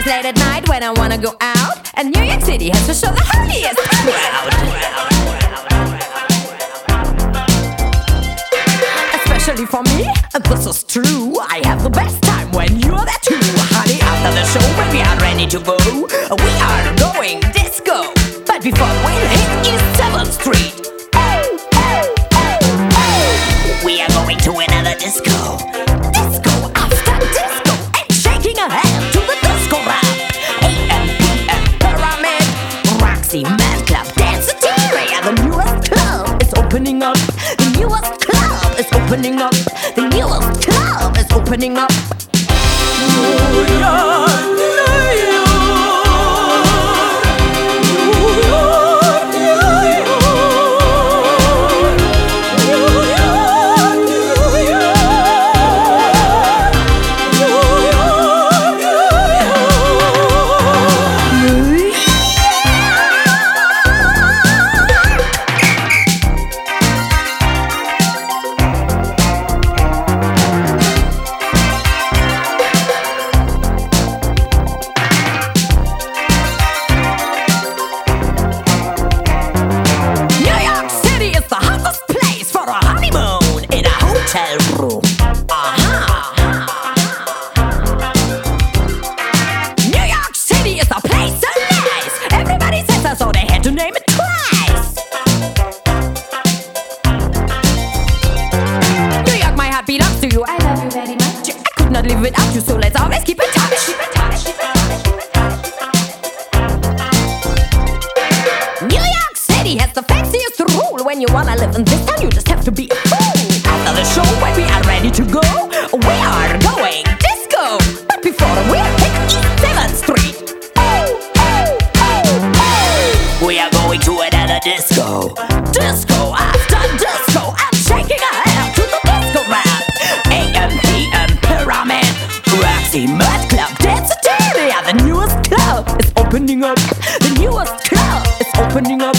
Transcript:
late at night when I wanna go out, and New York City has to show the holiest crowd. Especially for me, and this is true, I have the best time when you're there too. Honey, after the show when we are ready to go, we are going disco. But before we hit East 7th Street, we are going to another disco. Disco after disco, and shaking a hand to the disco rap. A.M.P.M. Pyramid, Roxy, Mad Club, Danceteria. The newest club is opening up. The newest club is opening up. The newest club is opening up. New York, New York. Room. New York City is a place so nice. Everybody says that, so they had to name it twice. New York, my heart belongs to you. I love you very much. I could not live without you, so let's always keep in touch. New York City has the fanciest rule. When you wanna live in this town, you just have to be a fool. After the show, when we are ready to go, we are going disco. But before we hit East 7th Street, we are going to another disco. Disco after disco, I'm shaking a hand to the disco rap. A.M.P.M. Pyramid, Roxy, Mad Club, Danceteria. The newest club is opening up. The newest club is opening up.